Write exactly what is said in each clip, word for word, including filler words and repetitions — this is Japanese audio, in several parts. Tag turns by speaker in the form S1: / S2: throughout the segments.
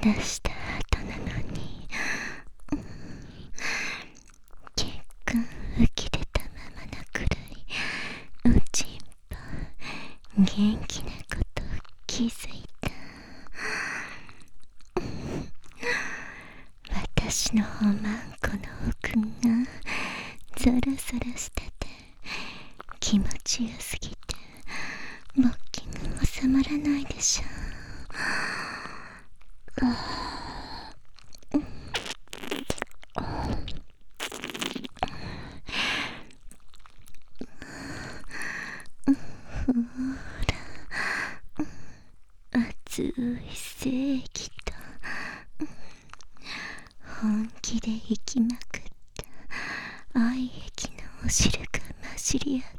S1: 出した後なのに、うん、結構浮き出たままなくらいおちんぽ元気なこと気づいた。私のおまんこの奥がゾロゾロしてて気持ちよすぎて勃起が収まらないでしょ。ほら、熱い精液と本気で息まくった愛液のお汁が混じり合って、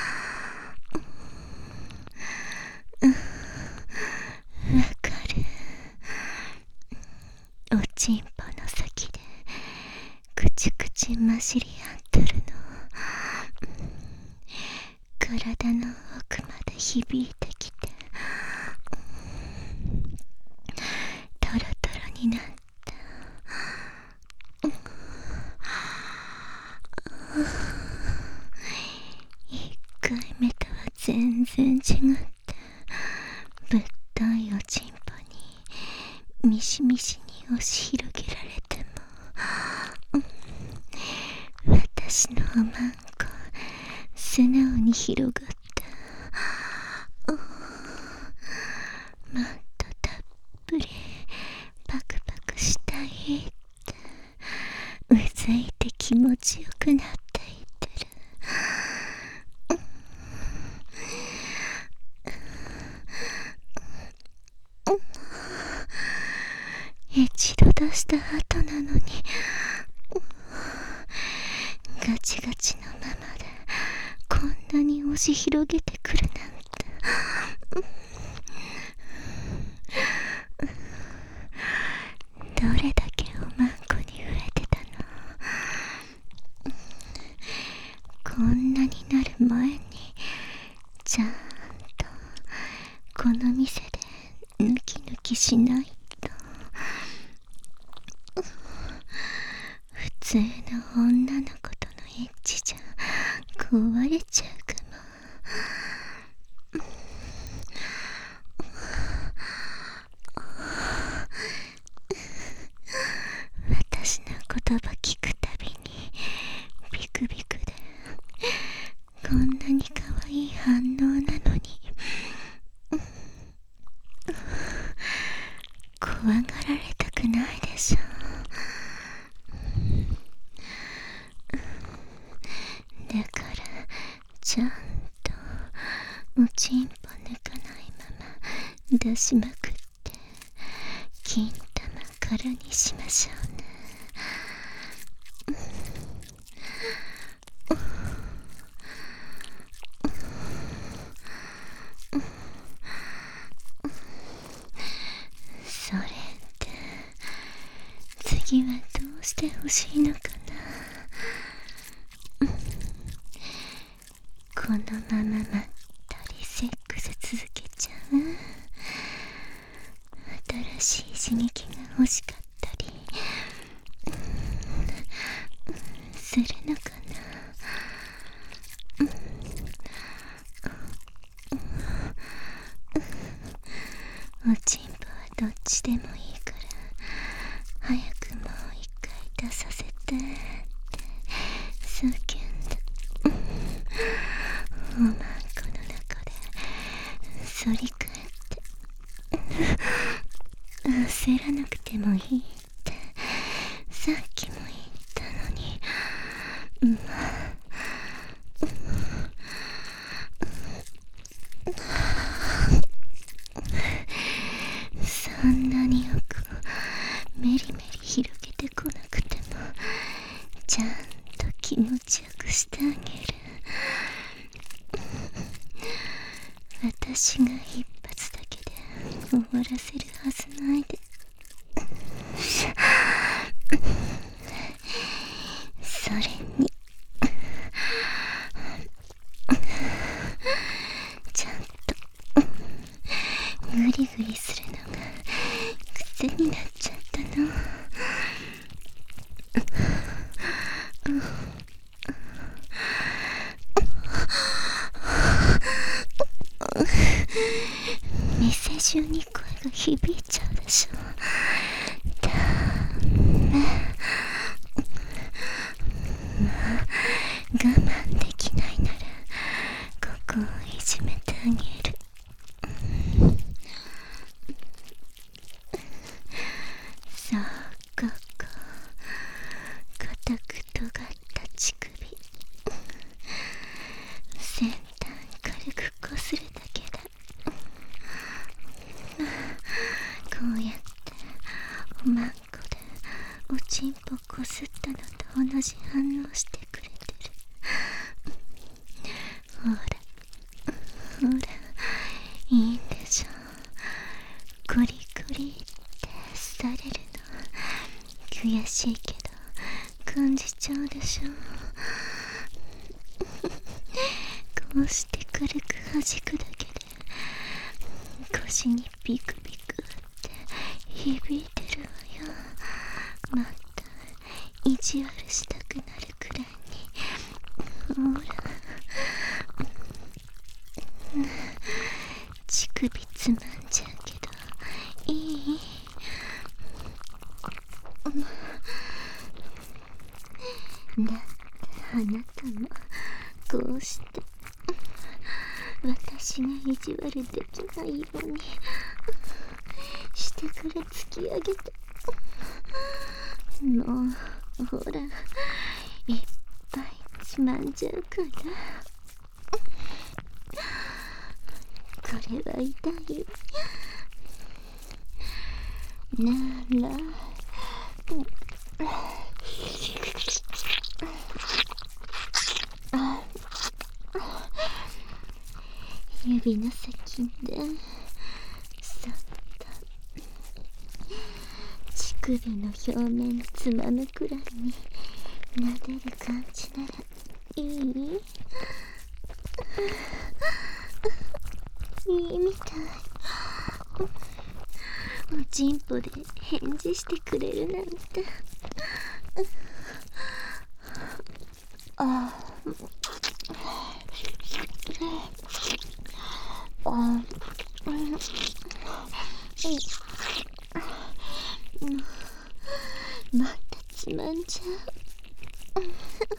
S1: うん、わかる。おちんぽの先でくちくち混じり合っとるの、体の奥まで響いてきて、トロトロになった。一回目とは全然違ってぶっといおちんぽにミシミシに押し広げられても、うん、私のおまんこ素直に広がった。もっとたっぷりパクパクしたいってうずいて気持ちよくなっていってる。一度出した後なのにガチガチのままでこんなに押し広げてくるなんて。どれだけおまんこに飢えてたの。こんなになる前にちゃんとこの店でヌキヌキしないと普通の女の子とのエッチじゃ壊れちゃうかも。私の言葉聞くたびにビクビクで、こんなに可愛い反応なのに怖がられたくないでしょ。だからちゃんとおちんぽ抜かないまま出しまくって金玉空にしましょうね。それって次はどうしてほしいのかな。このまままったりセックス続けちゃう。新しい刺激が欲しかったりするのかな。おちんぽはどっちでもいいから早くもう一回出させてって叫んだ。おまんこの中で反り返って焦らなくてもいいってさっきも言ったのに、うん、そんなに奥をメリメリ広げてこなくてもちゃんと気持ちよくしてあげる。私が一発だけで終わらせるはずないで。それにちゃんとグリグリするのが癖にな店中に声が響いちゃうでしょ。ダメ。まあ我慢できないならここをいじめてあげる。そう、ここ固く尖った乳首、先端軽くこするだけだ。こうやっておまんこでおちんぽこすったのと同じ反応してくれてる。ほらほら、いいんでしょ。ゴリゴリってされるの悔しいけど感じちゃうでしょ。こうして軽く弾くだけで腰にビクビクって響いてるわよ。また意地悪したくなるくらいに。ほら、乳首つまんじゃうけどいい？だってあなたもこうして私が意地悪できないようにしてから突き上げて、もうほらいっぱいつまんじゃうから。これは痛いなら、指の先でそっと乳首の表面つまむくらいに撫でる感じならいい？いいみたい。おちんぽで返事してくれるなんて。あああ、うん、またつまんじゃう。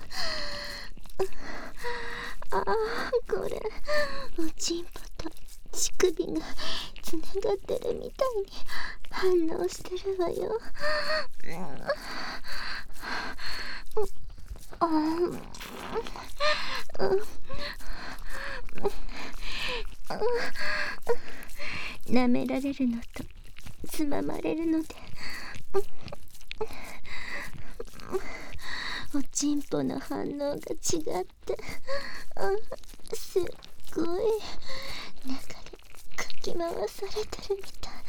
S1: ああ、これおちんぽと乳首がつながってるみたいに反応してるわよ。ああ、舐められるのとつままれるのでおちんぽの反応が違って、すっごい中でかき回されてるみたい。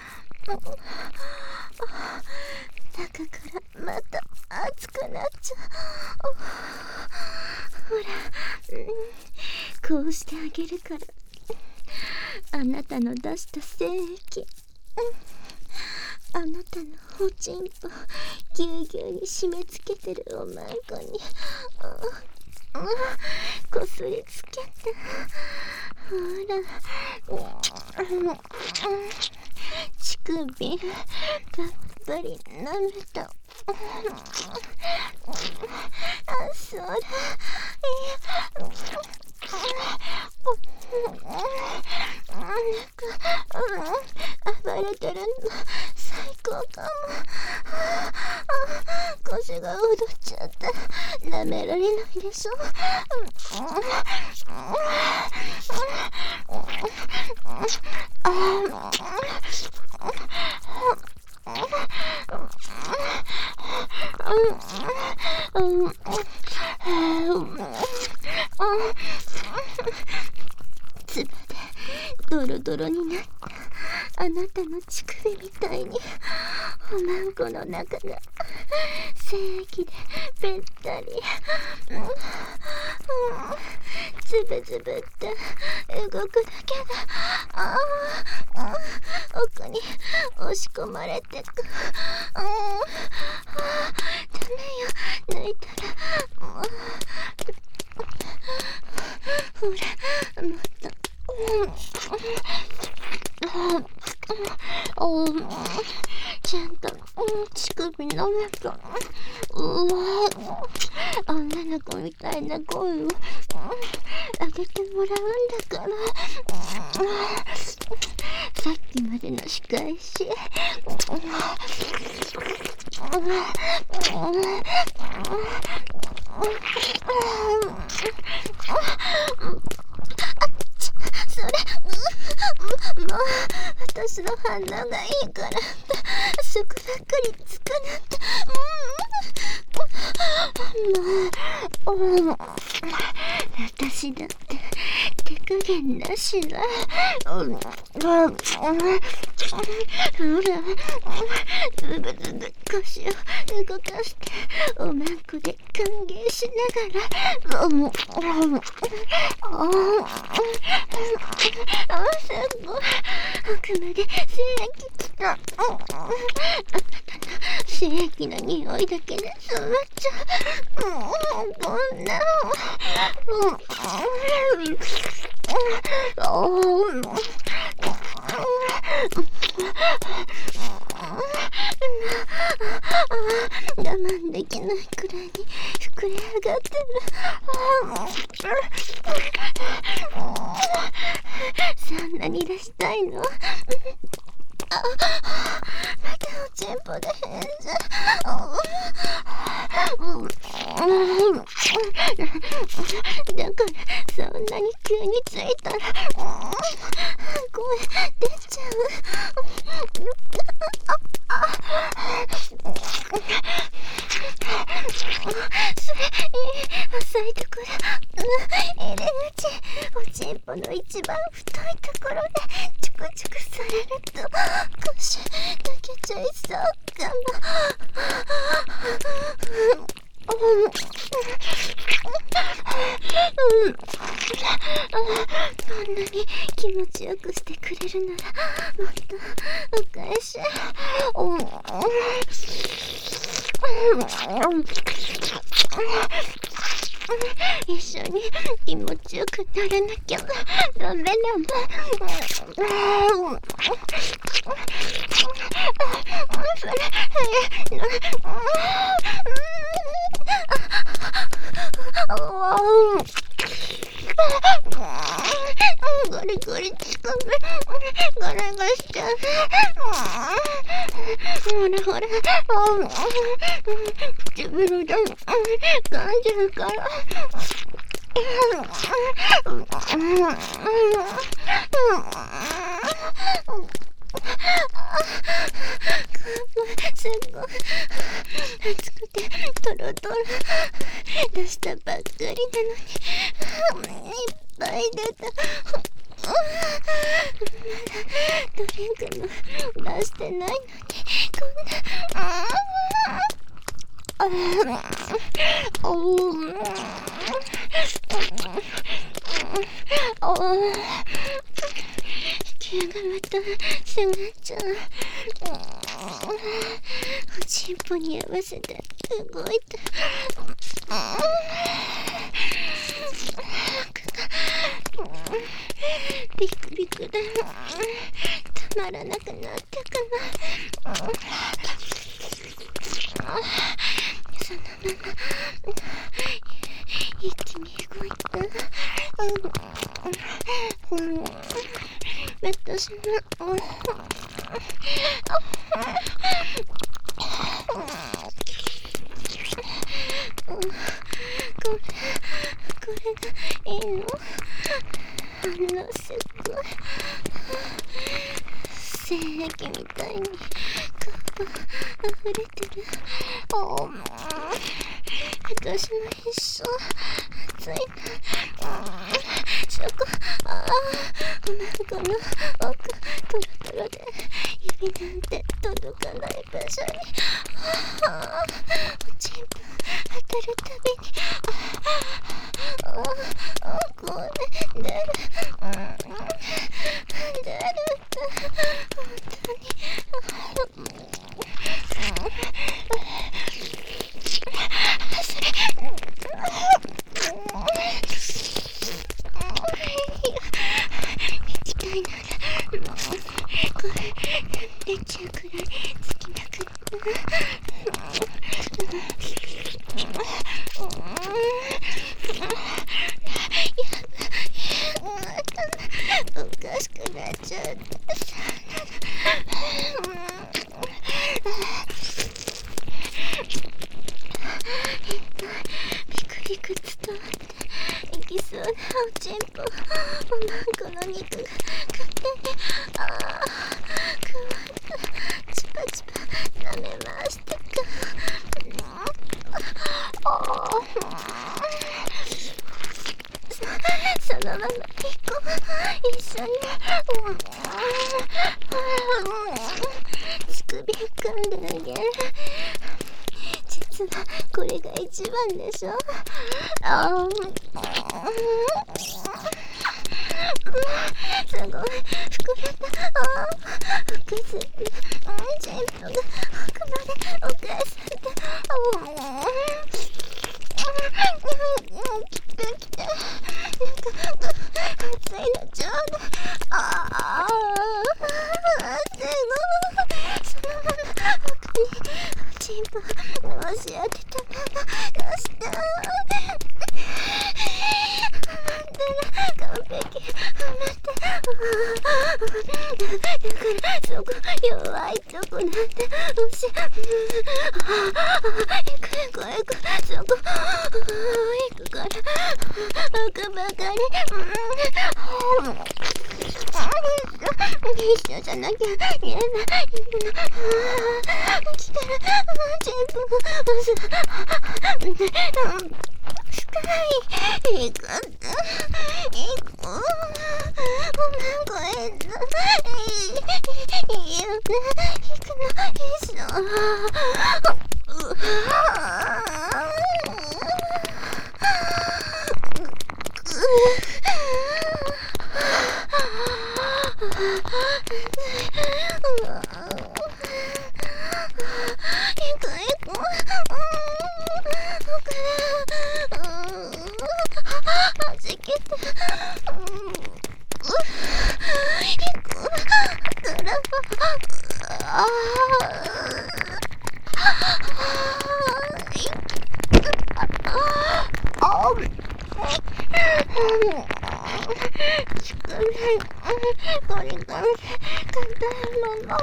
S1: 中からまた熱くなっちゃう。ほら、こうしてあげるから、あなたの出した精液、あなたのおちんぽぎゅうぎゅうに締め付けてるおまんこにこすりつけて、ほら乳首たっぷり舐めた。あ、そらいや、暴れてるの最高かも。腰が踊っちゃって舐められないでしょ。つばでドロドロになったあなたの乳首みたいにおまんこの中が精液でべったり、うんうん、つぶつぶって動くだけでああ奥に押し込まれてく。うん、ダメよ、抜いたららもっと、うん、ちゃんと、うん、乳首の中、うわ、女の子みたいな声を、うん、あげてもらうんだから、うん、さっきまでの仕返し、それ、もう私の反応がいいからそこばっかりつくなんて、うん、もう、うん、私だって手加減なしだ、うん、うん、ほら、ズブズブ腰を動かしておまんこで歓迎しながら、うん、うん、うん、あ、すごい。奥まで精液きた。あたたた、精液の匂いだけで済まっちゃう。うん、こんな。うん、うん、うん、我慢できないくらいに膨れ上がってる。そんなに出したいの？あ、またおちんぽで変じゃ。だからそんなに急についたら声出ちゃう。それいい、浅いところ、入り口、おちんぽの一番太いところでチュクチュクされると腰抜けちゃいそうかも。こんなに気持ちよくしてくれるならもっとお返し。一緒に気持ちよくならなきゃダメなもん。それ、ゴリゴリ乳首ガラガラしちゃう。ほらほら、唇で噛んじゃうから。すごい熱くてトロトロ出したばっかりなのにいっぱい出た。まだドリンクも出してないのにこんな。気がまた下がっちゃう。おちんぽに合わせて動いて、ビクビクでたまらなくなったかな。そのまま一気に動いた。私もこれこれがいいの？あのすっごい精液みたいに顔が溢れてる。お私も一緒。熱いな。そこ、ああ、おまんこの奥トロトロで指なんて届かない場所に、ああ、おちんぽ当たるたびに、ああ、ああ、これ出る、うん、出るって本当に、それ、 おちんぽ、おまんこの肉が勝手に、ああ、くわったチパチパ舐めましたか。ああ、そのまま行こう、一緒に。乳首噛んであげる。実はこれが一番でしょ。ああ、すごい膨れた。ああ、複数全部が奥までお母さんで、ああ、来た来た。なんか熱いのちょうど。ああ、すごい。そのまま奥にチンポ押し当てたまま出した。完璧。待って。だからそこ弱いとこなんて押し。行く行く行く。そこ行くから奥ばかり。一緒じゃなきゃ言えないの。来たら全部押す。深い。行くんだ。行く。ごめんごめん。いいよね。行くの一緒。うわこれから硬いもの。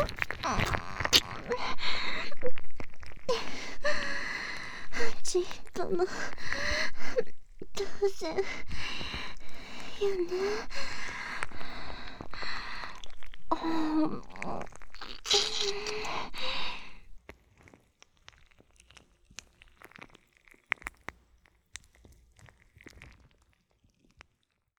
S1: チンポも当然よね。ああ、